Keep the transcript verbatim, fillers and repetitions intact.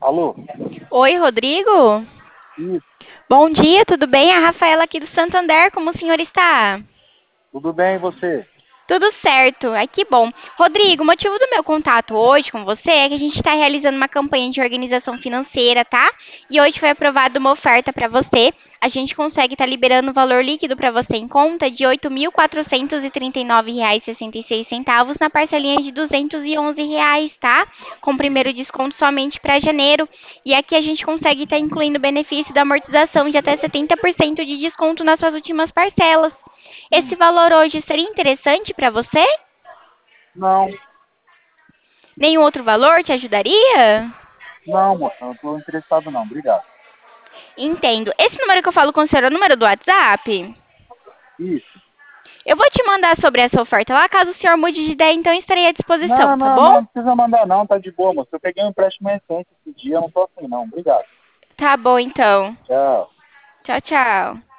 Alô? Oi, Rodrigo. Isso, Bom dia, tudo bem? A Rafaela aqui do Santander, como o senhor está? tudo bem e você? Tudo certo, ai que bom. Rodrigo, o motivo do meu contato hoje com você é que a gente está realizando uma campanha de organização financeira, tá? E hoje foi aprovada uma oferta para você. A gente consegue estar liberando o valor líquido para você em conta de oito mil quatrocentos e trinta e nove reais e sessenta e seis centavos na parcelinha de duzentos e onze reais, tá? Com primeiro desconto somente para janeiro. E aqui a gente consegue estar incluindo o benefício da amortização de até setenta por cento de desconto nas suas últimas parcelas. Esse Hum, valor hoje seria interessante para você? Não, Nenhum outro valor te ajudaria? não, moça, não estou interessado não, obrigado. Entendo. Esse número que eu falo com o senhor é o número do WhatsApp? Isso. Eu vou te mandar sobre essa oferta lá, caso o senhor mude de ideia, então eu estarei à disposição, Não, tá não, bom? não, não precisa mandar não, tá de boa, moça. Eu peguei um empréstimo recente esse dia, eu não tô assim não, obrigado. Tá bom, então. Tchau. Tchau, tchau.